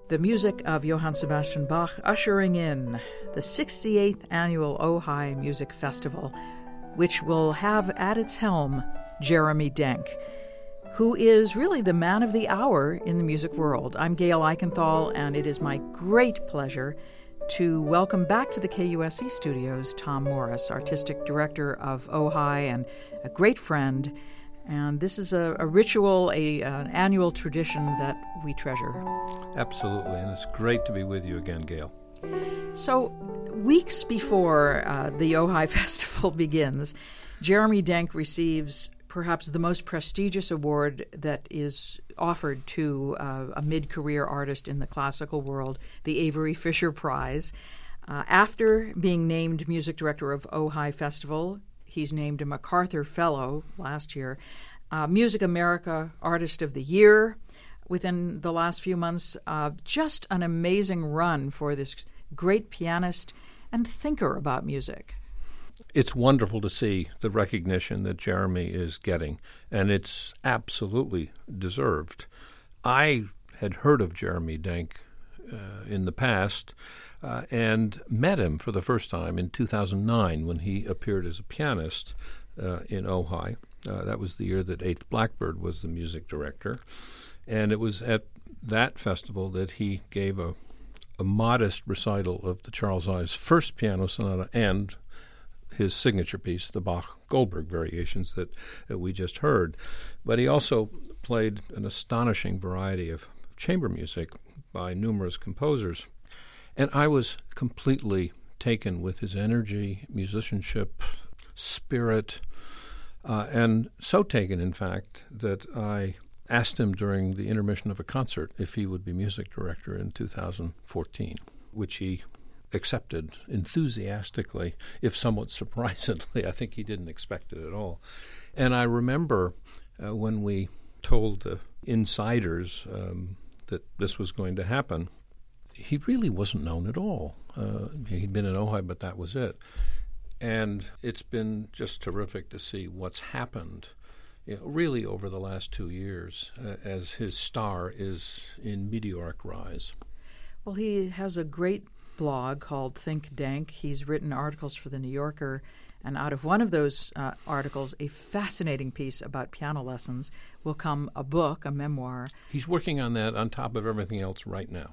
The music of Johann Sebastian Bach ushering in the 68th annual Ojai Music Festival, which will have at its helm Jeremy Denk, who is really the man of the hour in the music world. I'm Gail Eichenthal, and it is my great pleasure to welcome back to the KUSC studios Tom Morris, Artistic Director of Ojai and a great friend. And this is a ritual, an annual tradition that we treasure. Absolutely, and it's great to be with you again, Gail. So, weeks before the Ojai Festival begins, Jeremy Denk receives perhaps the most prestigious award that is offered to a mid-career artist in the classical world, the Avery Fisher Prize. After being named Music Director of Ojai Festival, he's named a MacArthur Fellow last year, Music America Artist of the Year within the last few months. Just an amazing run for this great pianist and thinker about music. It's wonderful to see the recognition that Jeremy is getting, and it's absolutely deserved. I had heard of Jeremy Denk in the past and met him for the first time in 2009 when he appeared as a pianist in Ojai. That was the year that Eighth Blackbird was the music director, and it was at that festival that he gave a modest recital of the Charles Ives' first piano sonata and his signature piece, the Bach-Goldberg variations that we just heard. But he also played an astonishing variety of chamber music by numerous composers. And I was completely taken with his energy, musicianship, spirit, and so taken, in fact, that I asked him during the intermission of a concert if he would be music director in 2014, which he accepted enthusiastically, if somewhat surprisingly. I think he didn't expect it at all. And I remember when we told the insiders that this was going to happen, he really wasn't known at all. He'd been in Ojai, but that was it. And it's been just terrific to see what's happened really over the last 2 years as his star is in meteoric rise. Well, he has a great blog called Think Denk. He's written articles for The New Yorker, and out of one of those articles, a fascinating piece about piano lessons, will come a book, a memoir. He's working on that on top of everything else right now.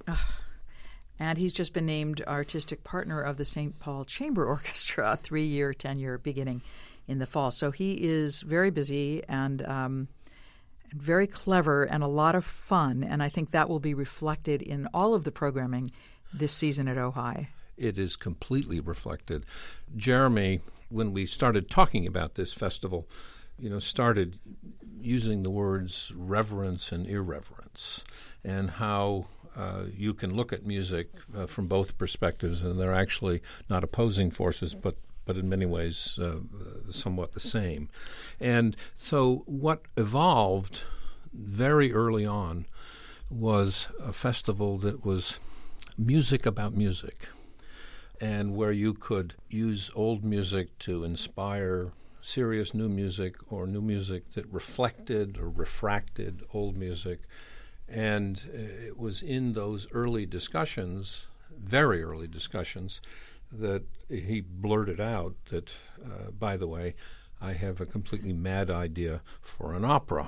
And he's just been named artistic partner of the St. Paul Chamber Orchestra, a 3-year tenure beginning in the fall. So he is very busy and very clever and a lot of fun, and I think that will be reflected in all of the programming this season at Ojai. It is completely reflected. Jeremy, when we started talking about this festival, started using the words reverence and irreverence, and how you can look at music from both perspectives, and they're actually not opposing forces, but in many ways somewhat the same. And so what evolved very early on was a festival that was music about music, and where you could use old music to inspire serious new music or new music that reflected or refracted old music. And it was in those early discussions, very early discussions, that he blurted out that, by the way, I have a completely mad idea for an opera.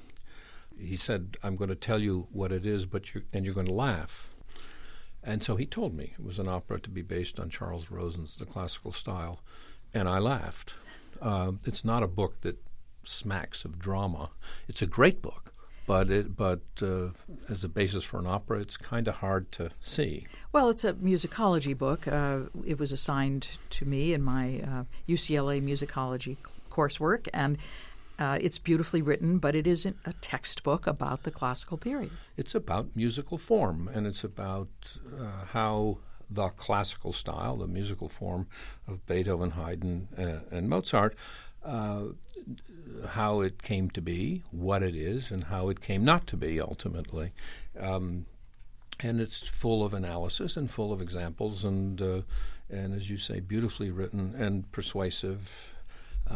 He said, I'm going to tell you what it is, and you're going to laugh. And so he told me it was an opera to be based on Charles Rosen's The Classical Style, and I laughed. It's not a book that smacks of drama. It's a great book, but as a basis for an opera, it's kind of hard to see. Well, it's a musicology book. It was assigned to me in my UCLA musicology coursework, and it's beautifully written, but it isn't a textbook about the classical period. It's about musical form, and it's about how the classical style, the musical form of Beethoven, Haydn, and Mozart, how it came to be, what it is, and how it came not to be ultimately. And it's full of analysis and full of examples, and as you say, beautifully written and persuasive,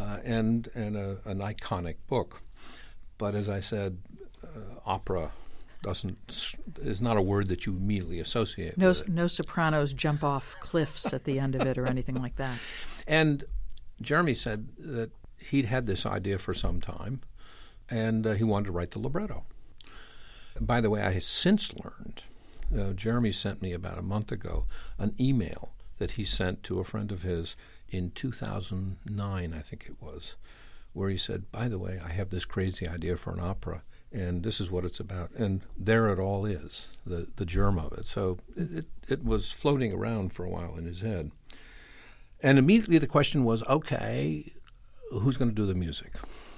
and an iconic book. But as I said, opera is not a word that you immediately associate No, with it. no sopranos jump off cliffs at the end of it or anything like that. And Jeremy said that he'd had this idea for some time, and he wanted to write the libretto. By the way, I have since learned, Jeremy sent me about a month ago an email that he sent to a friend of his in 2009, I think it was, where he said, by the way, I have this crazy idea for an opera, and this is what it's about. And there it all is, the germ of it. So it was floating around for a while in his head. And immediately the question was, okay, who's going to do the music?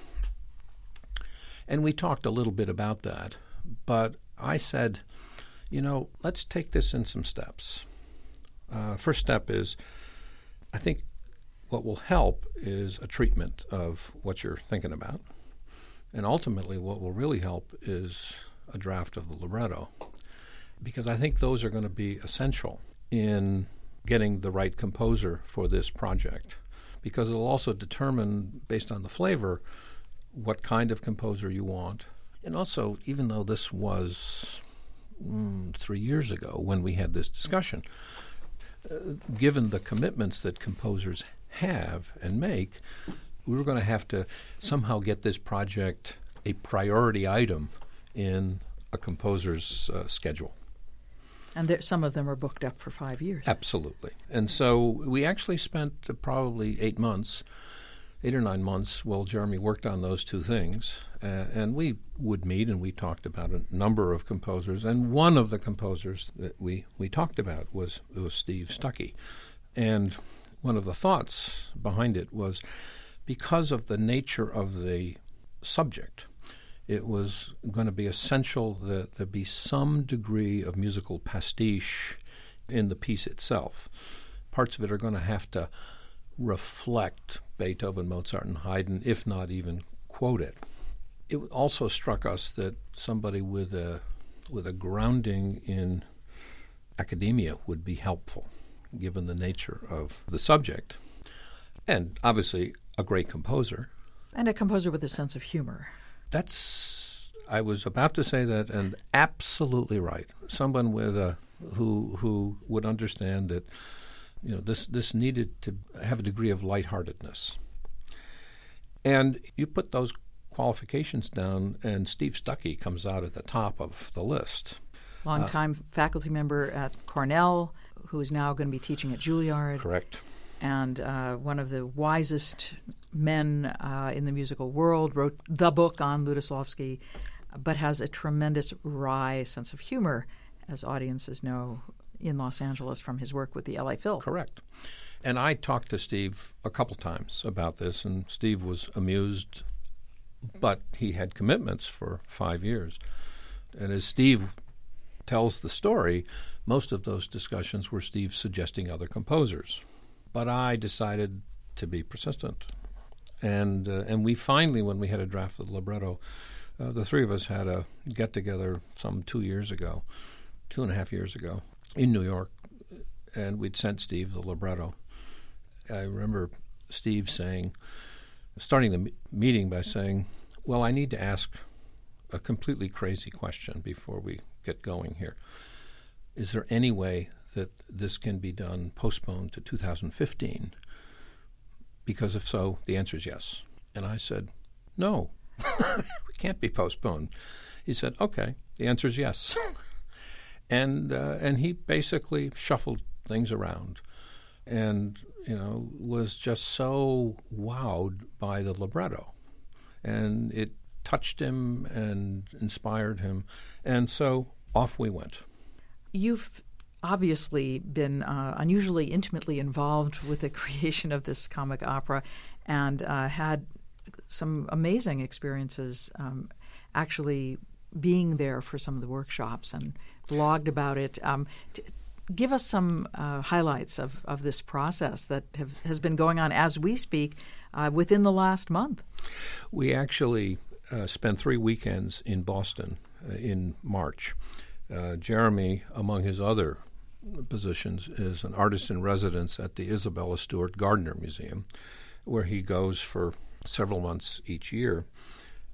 And we talked a little bit about that. But I said, let's take this in some steps. First step is, I think what will help is a treatment of what you're thinking about. And ultimately, what will really help is a draft of the libretto, because I think those are going to be essential in getting the right composer for this project, because it'll also determine, based on the flavor, what kind of composer you want. And also, even though this was 3 years ago when we had this discussion, given the commitments that composers have and make, we were going to have to somehow get this project a priority item in a composer's schedule. And some of them are booked up for 5 years. Absolutely. And so we actually spent probably 8 or 9 months while Jeremy worked on those two things. And we would meet and we talked about a number of composers. And one of the composers that we talked about was Steve Stuckey. And one of the thoughts behind it was, because of the nature of the subject, it was going to be essential that there be some degree of musical pastiche in the piece itself. Parts of it are going to have to reflect Beethoven, Mozart, and Haydn, if not even quote it. It also struck us that somebody with a grounding in academia would be helpful, given the nature of the subject. And obviously a great composer. And a composer with a sense of humor. I was about to say that, and absolutely right. Someone with who would understand that, this needed to have a degree of lightheartedness. And you put those qualifications down, and Steve Stuckey comes out at the top of the list. Longtime faculty member at Cornell, who is now going to be teaching at Juilliard. Correct. And one of the wisest men in the musical world, wrote the book on Lutoslawski, but has a tremendous wry sense of humor, as audiences know, in Los Angeles from his work with the LA Phil. Correct. And I talked to Steve a couple times about this, and Steve was amused, but he had commitments for 5 years. And as Steve tells the story, most of those discussions were Steve suggesting other composers. But I decided to be persistent. And we finally, when we had a draft of the libretto, the three of us had a get-together some 2.5 years ago, in New York, and we'd sent Steve the libretto. I remember Steve starting the meeting by saying, well, I need to ask a completely crazy question before we get going here. Is there any way that this can be done, postponed to 2015? Because if so, the answer is yes. And I said, no, it can't be postponed. He said, okay, the answer is yes. And he basically shuffled things around and, was just so wowed by the libretto. And it touched him and inspired him. And so off we went. You've obviously been unusually intimately involved with the creation of this comic opera and had some amazing experiences actually being there for some of the workshops and blogged about it. Give us some highlights of this process that has been going on as we speak within the last month. We actually spent 3 weekends in Boston in March. Jeremy, among his other positions, is an artist in residence at the Isabella Stewart Gardner Museum, where he goes for several months each year.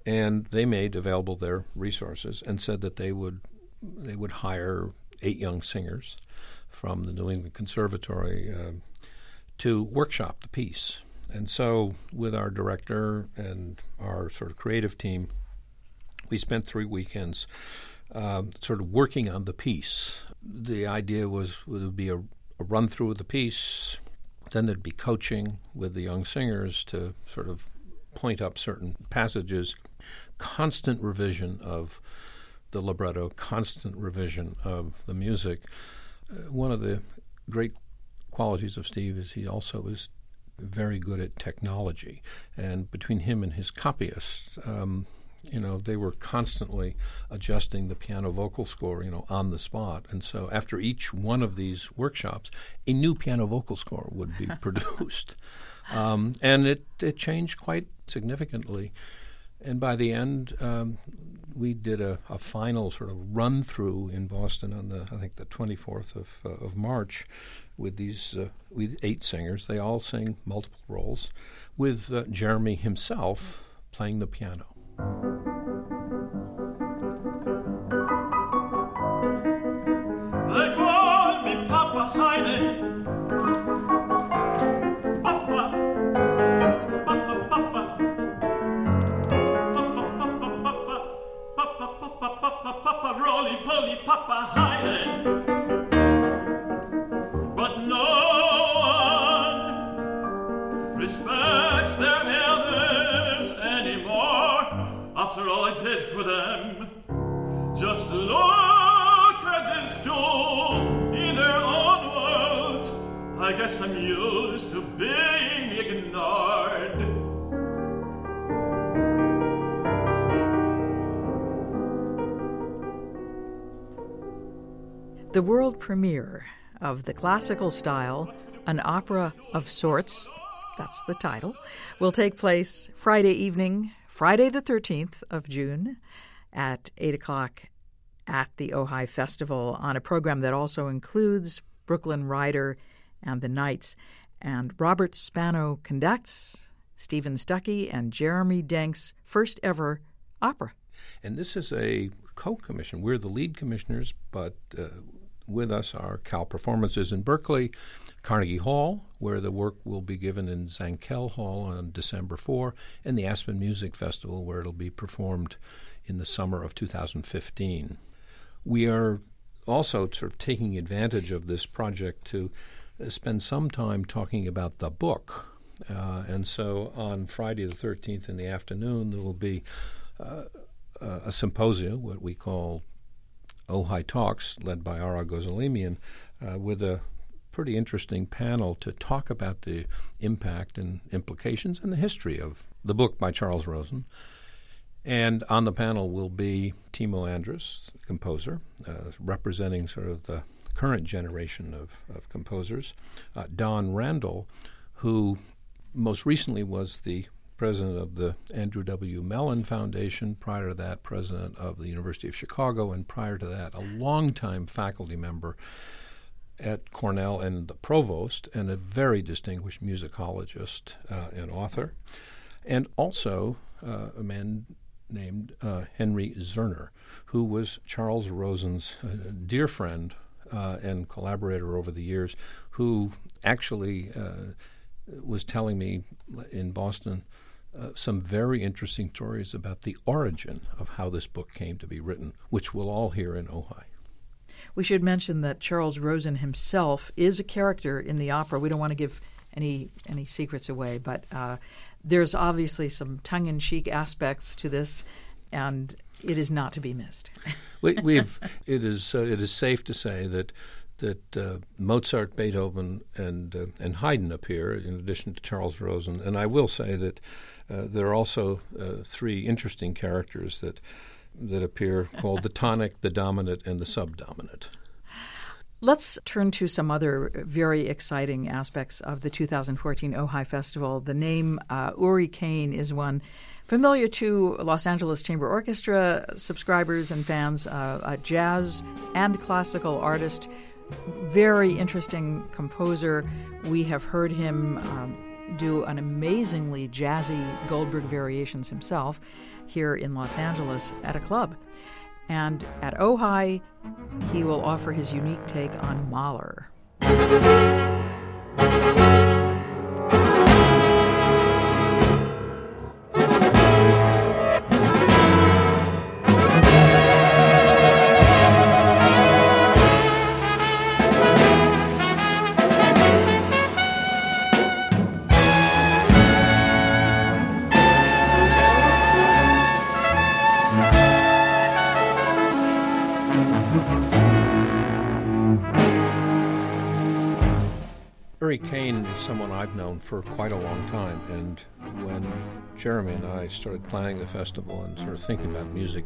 And they made available their resources and said that they would hire 8 young singers from the New England Conservatory to workshop the piece. And so with our director and our sort of creative team, we spent 3 weekends sort of working on the piece. The idea was it would be a run-through of the piece, then there'd be coaching with the young singers to sort of point up certain passages, constant revision of the libretto, constant revision of the music. One of the great qualities of Steve is he also is very good at technology. And between him and his copyists, they were constantly adjusting the piano vocal score, on the spot. And so after each one of these workshops, a new piano vocal score would be produced. And it changed quite significantly. And by the end, we did a final sort of run-through in Boston on the 24th of March with these with 8 singers. They all sing multiple roles, with Jeremy himself playing the piano. They call me Papa Heine. Papa, Papa, Papa. Papa, roly-poly, Papa Heine. But no one respects their elders anymore. After all I did for them, just look at this jewel in their own worlds. I guess I'm used to being ignored. The world premiere of The Classical Style, an opera of sorts, that's the title, will take place Friday evening, Friday the 13th of June at 8 o'clock at the Ojai Festival on a program that also includes Brooklyn Rider and the Knights. And Robert Spano conducts Stephen Stuckey and Jeremy Denk's first ever opera. And this is a co-commission. We're the lead commissioners, but with us are Cal Performances in Berkeley, Carnegie Hall, where the work will be given in Zankel Hall on December 4, and the Aspen Music Festival, where it'll be performed in the summer of 2015. We are also sort of taking advantage of this project to spend some time talking about the book. And so on Friday the 13th in the afternoon, there will be a symposium, what we call Ojai Talks, led by Ara Gozalemian, with a pretty interesting panel to talk about the impact and implications and the history of the book by Charles Rosen. And on the panel will be Timo Andrus, the composer, representing sort of the current generation of composers, Don Randall, who most recently was the president of the Andrew W. Mellon Foundation, prior to that president of the University of Chicago, and prior to that a longtime faculty member at Cornell and the provost, and a very distinguished musicologist and author, and also a man named Henry Zerner, who was Charles Rosen's dear friend and collaborator over the years, who actually was telling me in Boston some very interesting stories about the origin of how this book came to be written, which we'll all hear in Ojai. We should mention that Charles Rosen himself is a character in the opera. We don't want to give any secrets away, but there's obviously some tongue-in-cheek aspects to this, and it is not to be missed. It is safe to say that Mozart, Beethoven, and Haydn appear in addition to Charles Rosen, and I will say that there are also 3 interesting characters that appear called the tonic, the dominant, and the subdominant. Let's turn to some other very exciting aspects of the 2014 Ojai Festival. The name Uri Cain is one familiar to Los Angeles Chamber Orchestra subscribers and fans, a jazz and classical artist, very interesting composer. We have heard him do an amazingly jazzy Goldberg Variations himself here in Los Angeles at a club. And at Ojai, he will offer his unique take on Mahler. Uri Cain is someone I've known for quite a long time, and when Jeremy and I started planning the festival and sort of thinking about music,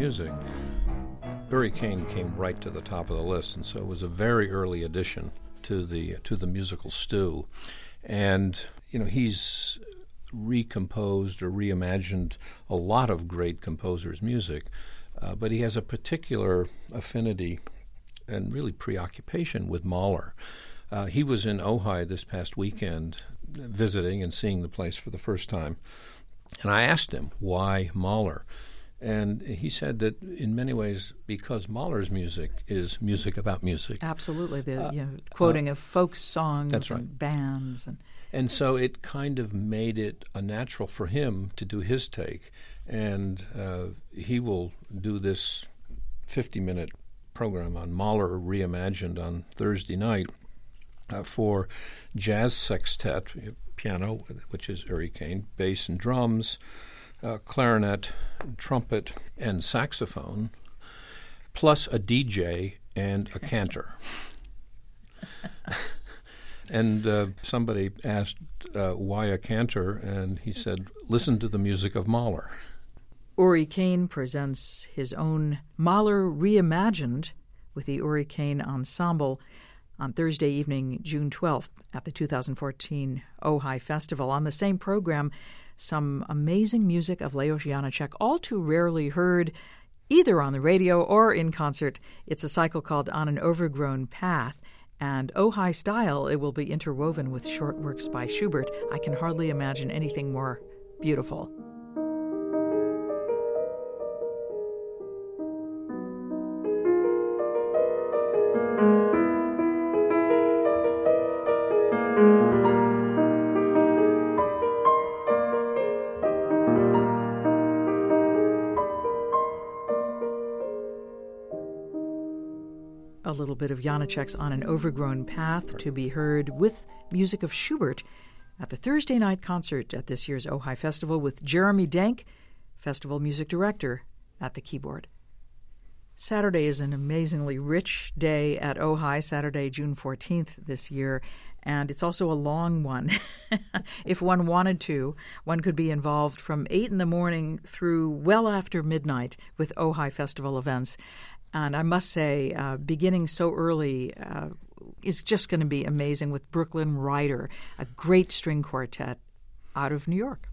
Uri Cain came right to the top of the list, and so it was a very early addition to the musical stew. And he's recomposed or reimagined a lot of great composers' music, but he has a particular affinity and really preoccupation with Mahler. He was in Ojai this past weekend visiting and seeing the place for the first time. And I asked him, why Mahler? And he said that in many ways, because Mahler's music is music about music. Absolutely. Quoting of folk songs that's right. and bands. And so it kind of made it a natural for him to do his take. And he will do this 50-minute program on Mahler Reimagined on Thursday night. For jazz sextet, piano, which is Uri Cain, bass and drums, clarinet, trumpet, and saxophone, plus a DJ and a cantor. And somebody asked why a cantor, and he said, listen to the music of Mahler. Uri Cain presents his own Mahler Reimagined with the Uri Cain Ensemble on Thursday evening, June 12th, at the 2014 Ojai Festival. On the same program, some amazing music of Leos Janáček, all too rarely heard either on the radio or in concert. It's a cycle called On an Overgrown Path, and Ojai style, it will be interwoven with short works by Schubert. I can hardly imagine anything more beautiful. A little bit of Janáček's On an Overgrown Path to be heard with music of Schubert at the Thursday night concert at this year's Ojai Festival with Jeremy Denk, festival music director, at the keyboard. Saturday is an amazingly rich day at Ojai, Saturday, June 14th this year, and it's also a long one. If one wanted to, one could be involved from 8 in the morning through well after midnight with Ojai Festival events. And I must say, beginning so early is just going to be amazing with Brooklyn Rider, a great string quartet out of New York.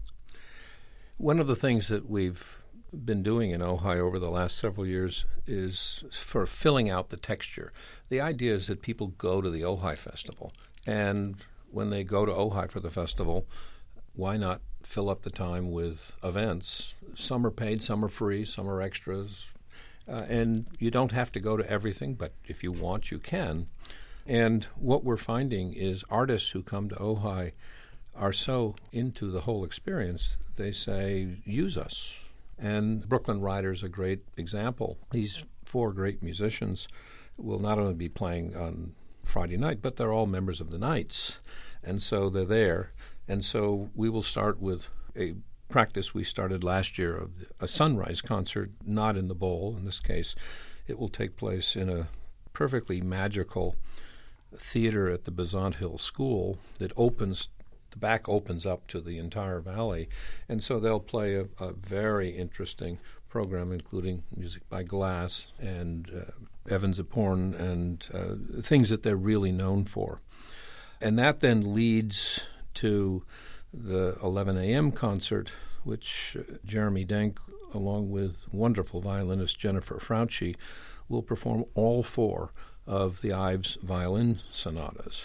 One of the things that we've been doing in Ojai over the last several years is for filling out the texture. The idea is that people go to the Ojai Festival, and when they go to Ojai for the festival, why not fill up the time with events? Some are paid, some are free, some are extras. And you don't have to go to everything, but if you want, you can. And what we're finding is artists who come to Ojai are so into the whole experience, they say, use us. And Brooklyn Rider's a great example. These 4 great musicians will not only be playing on Friday night, but they're all members of the Knights. And so they're there. And so we will start with a practice we started last year of a sunrise concert, not in the bowl. In this case, it will take place in a perfectly magical theater at the Besant Hill School that opens, the back opens up to the entire valley. And so they'll play a very interesting program, including music by Glass and Evan Ziporn and things that they're really known for. And that then leads to the 11 a.m. concert, which Jeremy Denk, along with wonderful violinist Jennifer Frautschi, will perform all 4 of the Ives violin sonatas.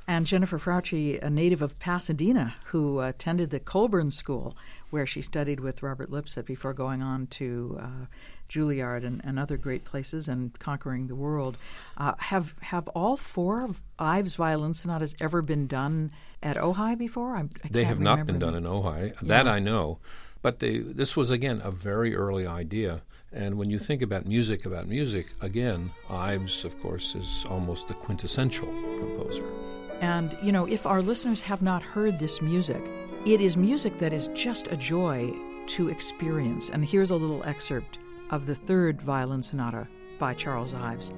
And Jennifer Frautschi, a native of Pasadena, who attended the Colburn School, where she studied with Robert Lipset before going on to Juilliard and other great places and conquering the world. Have all four of Ives violin sonatas ever been done at Ojai before? They have not been done in Ojai. That I know. But this was, again, a very early idea. And when you think about music, again, Ives, of course, is almost the quintessential composer. And, if our listeners have not heard this music, it is music that is just a joy to experience. And here's a little excerpt of the third violin sonata by Charles Ives.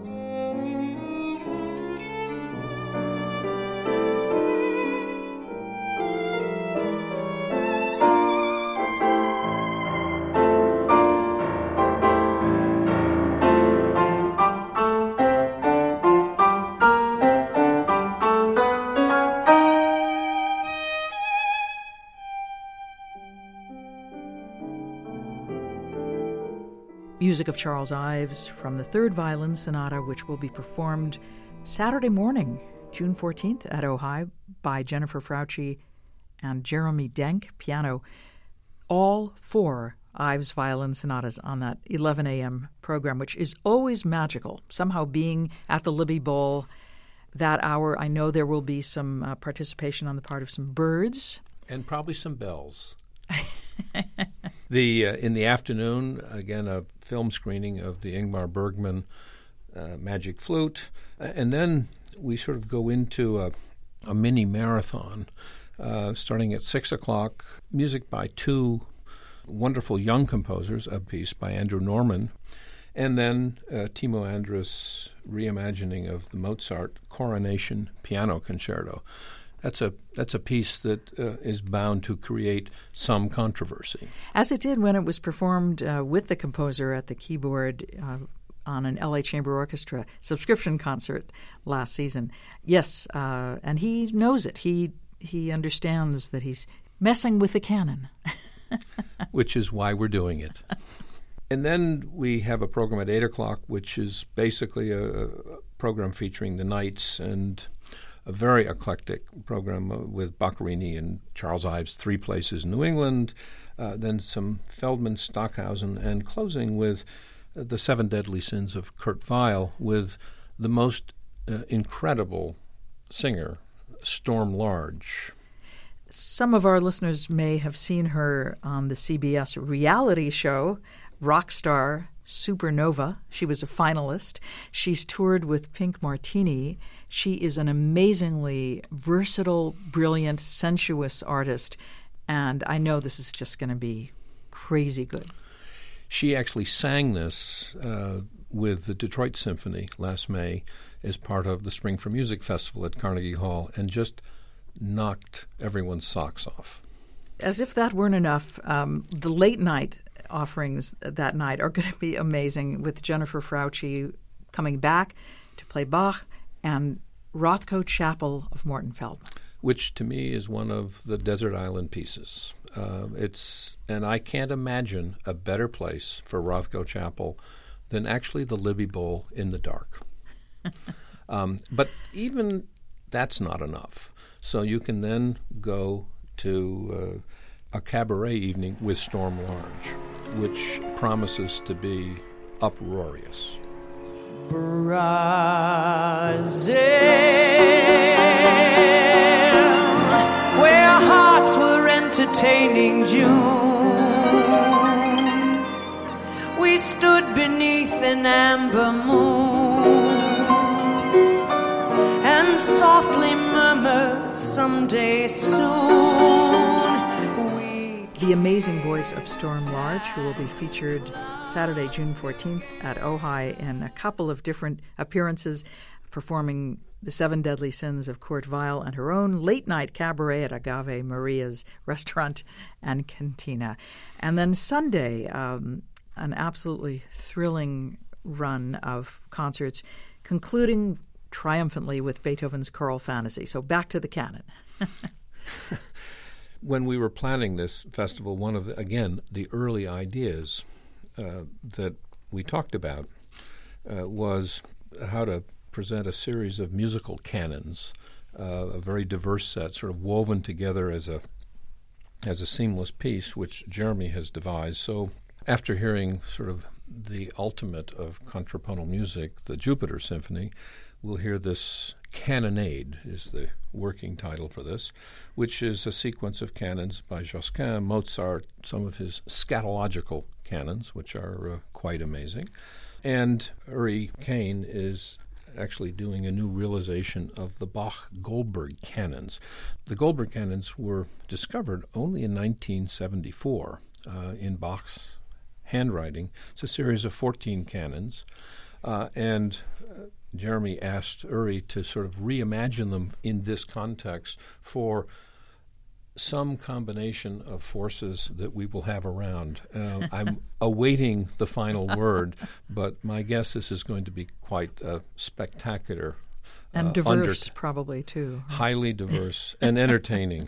Music of Charles Ives from the third violin sonata, which will be performed Saturday morning, June 14th at Ojai by Jennifer Frautschi and Jeremy Denk, piano. All four Ives violin sonatas on that 11 a.m. program, which is always magical. Somehow being at the Libby Bowl that hour, I know there will be some participation on the part of some birds. And probably some bells. In the afternoon, again, a film screening of the Ingmar Bergman Magic Flute. And then we sort of go into a mini marathon starting at 6 o'clock. Music by two wonderful young composers, a piece by Andrew Norman, and then Timo Andrus' reimagining of the Mozart Coronation Piano Concerto. That's a piece that is bound to create some controversy. As it did when it was performed with the composer at the keyboard on an L.A. Chamber Orchestra subscription concert last season. Yes, and he knows it. He understands that he's messing with the canon. Which is why we're doing it. And then we have a program at 8 o'clock, which is basically a program featuring the Knights and a very eclectic program with Boccherini and Charles Ives, three places in New England, then some Feldman, Stockhausen, and closing with the Seven Deadly Sins of Kurt Weill with the most incredible singer, Storm Large. Some of our listeners may have seen her on the CBS reality show, Rockstar Supernova. She was a finalist. She's toured with Pink Martini. She is an amazingly versatile, brilliant, sensuous artist, and I know this is just going to be crazy good. She actually sang this with the Detroit Symphony last May as part of the Spring for Music Festival at Carnegie Hall and just knocked everyone's socks off. As if that weren't enough, the late night offerings that night are going to be amazing, with Jennifer Frautschi coming back to play Bach and Rothko Chapel of Morton Feldman, which to me is one of the desert island pieces. And I can't imagine a better place for Rothko Chapel than actually the Libby Bowl in the dark. But even that's not enough. So you can then go to a cabaret evening with Storm Large, which promises to be uproarious. Brazil, where hearts were entertaining June, we stood beneath an amber moon and softly murmured, someday soon. The amazing voice of Storm Large, who will be featured Saturday, June 14th at Ojai in a couple of different appearances, performing the Seven Deadly Sins of Kurt Weill and her own late-night cabaret at Agave Maria's restaurant and cantina. And then Sunday, an absolutely thrilling run of concerts, concluding triumphantly with Beethoven's Choral Fantasy. So back to the canon. When we were planning this festival, one of the early ideas that we talked about was how to present a series of musical canons a very diverse set, sort of woven together as a seamless piece, which Jeremy has devised. So after hearing sort of the ultimate of contrapuntal music, the Jupiter Symphony, we'll hear this Cannonade is the working title for this, which is a sequence of canons by Josquin, Mozart, some of his scatological canons, which are quite amazing. And Uri Cain is actually doing a new realization of the Bach-Goldberg canons. The Goldberg canons were discovered only in 1974 in Bach's handwriting. It's a series of 14 canons, and Jeremy asked Uri to sort of reimagine them in this context for some combination of forces that we will have around. I'm awaiting the final word, but my guess is going to be quite spectacular. And diverse, probably, too. Highly diverse and entertaining.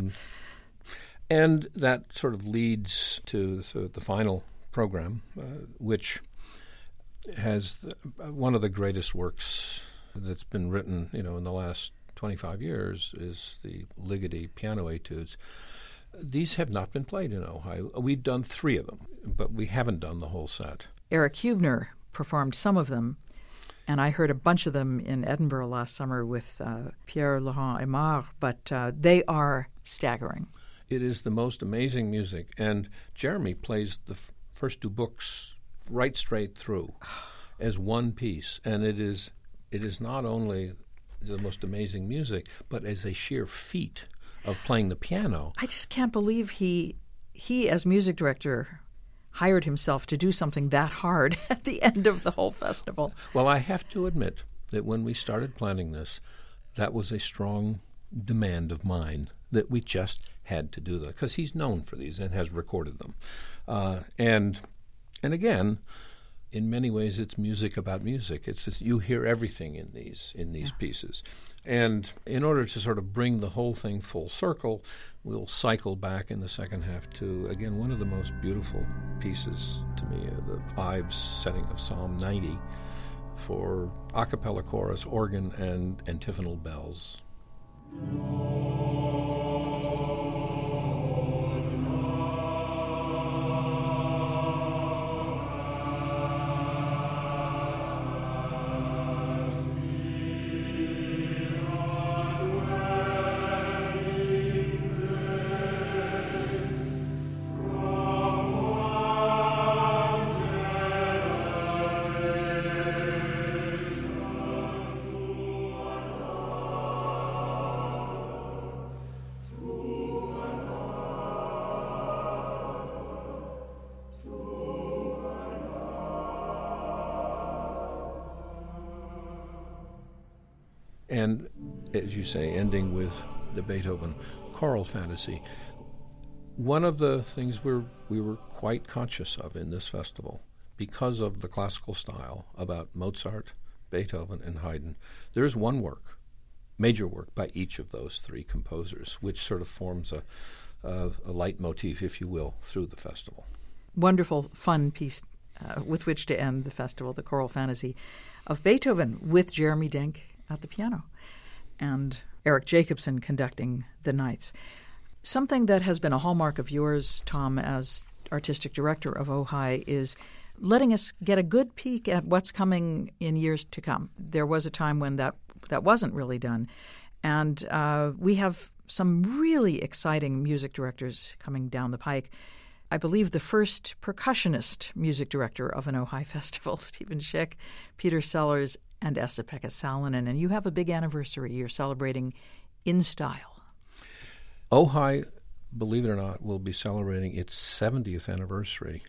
And that sort of leads to the final program, which has one of the greatest works that's been written, in the last 25 years is the Ligeti piano etudes. These have not been played in Ojai. We've done 3 of them, but we haven't done the whole set. Eric Hubner performed some of them, and I heard a bunch of them in Edinburgh last summer with Pierre-Laurent Aimard, but they are staggering. It is the most amazing music, and Jeremy plays the first 2 books right straight through as one piece, and it is not only the most amazing music, but as a sheer feat of playing the piano. I just can't believe he as music director hired himself to do something that hard at the end of the whole festival. Well, I have to admit that when we started planning this, that was a strong demand of mine, that we just had to do that, because he's known for these and has recorded them. And again, in many ways, it's music about music. It's just, you hear everything in these pieces. And in order to sort of bring the whole thing full circle, we'll cycle back in the second half to, again, one of the most beautiful pieces to me, the Ives setting of Psalm 90 for a cappella chorus, organ, and antiphonal bells. And, as you say, ending with the Beethoven choral fantasy. One of the things we were quite conscious of in this festival, because of the classical style about Mozart, Beethoven, and Haydn, there is one work, major work, by each of those 3 composers, which sort of forms a leitmotif, if you will, through the festival. Wonderful, fun piece with which to end the festival, the choral fantasy of Beethoven, with Jeremy Denk at the piano and Eric Jacobson conducting the Knights. Something that has been a hallmark of yours, Tom, as artistic director of Ojai, is letting us get a good peek at what's coming in years to come. There was a time when that wasn't really done. And we have some really exciting music directors coming down the pike. I believe the first percussionist music director of an Ojai festival, Stephen Schick, Peter Sellers, and Esa-Pekka Salonen. And you have a big anniversary. You're celebrating in style. Ojai, believe it or not, will be celebrating its 70th anniversary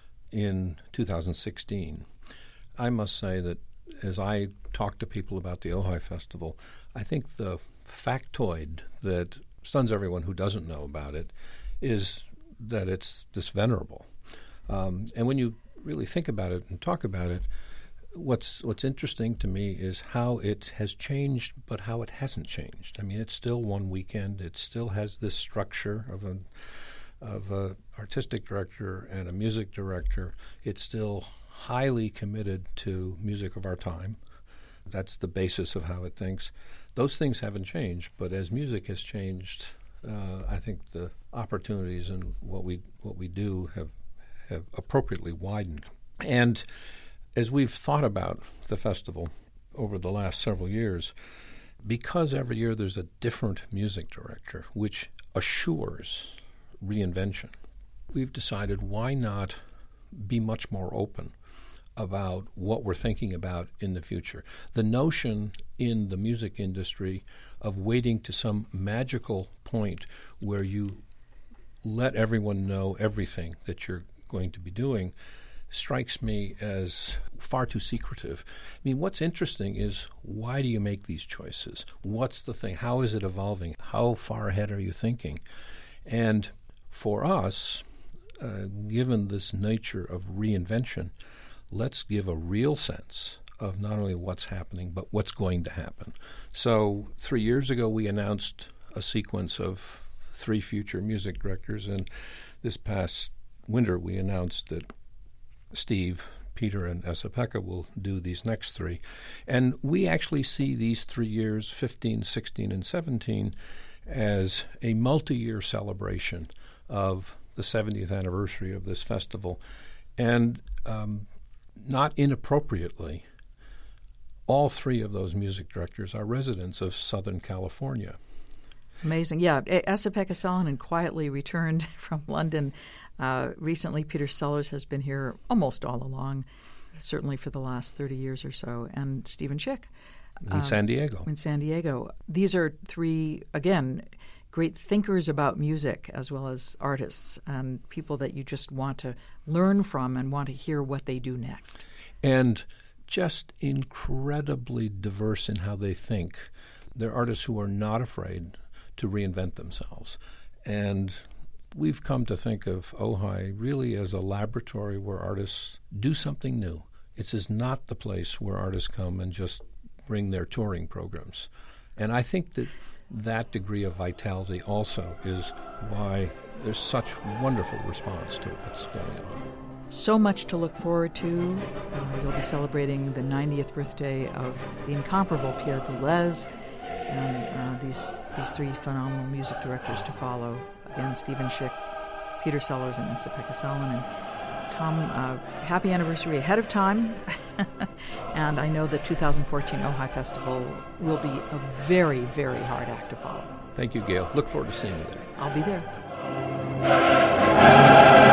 in 2016. I must say that as I talk to people about the Ojai Festival, I think the factoid that stuns everyone who doesn't know about it is that it's this venerable. And when you really think about it and talk about it, what's interesting to me is how it has changed, but how it hasn't changed. I mean, it's still one weekend. It still has this structure of an artistic director and a music director. It's still highly committed to music of our time. That's the basis of how it thinks. Those things haven't changed, but as music has changed, I think the opportunities and what we do have appropriately widened. And as we've thought about the festival over the last several years, because every year there's a different music director, which assures reinvention, we've decided why not be much more open about what we're thinking about in the future. The notion in the music industry of waiting to some magical point where you let everyone know everything that you're going to be doing strikes me as far too secretive. I mean, what's interesting is, why do you make these choices? What's the thing? How is it evolving? How far ahead are you thinking? And for us, given this nature of reinvention, let's give a real sense of not only what's happening, but what's going to happen. So 3 years ago, we announced a sequence of 3 future music directors, and this past winter, we announced that Steve, Peter, and Esa-Pekka will do these next 3. And we actually see these 3 years, 15, 16, and 17, as a multi-year celebration of the 70th anniversary of this festival. And not inappropriately, all 3 of those music directors are residents of Southern California. Amazing. Yeah, Esa-Pekka Salonen quietly returned from London recently. Peter Sellers has been here almost all along, certainly for the last 30 years or so, and Stephen Schick. In San Diego. In San Diego. These are 3, again, great thinkers about music as well as artists and people that you just want to learn from and want to hear what they do next. And just incredibly diverse in how they think. They're artists who are not afraid to reinvent themselves. And we've come to think of Ojai really as a laboratory where artists do something new. It's not the place where artists come and just bring their touring programs. And I think that degree of vitality also is why there's such wonderful response to what's going on. So much to look forward to. You'll be celebrating the 90th birthday of the incomparable Pierre Boulez, and these 3 phenomenal music directors to follow. Again, Stephen Schick, Peter Sellers, and Esa-Pekka Salonen. Tom, happy anniversary ahead of time. And I know the 2014 Ojai Festival will be a very, very hard act to follow. Thank you, Gail. Look forward to seeing you there. I'll be there.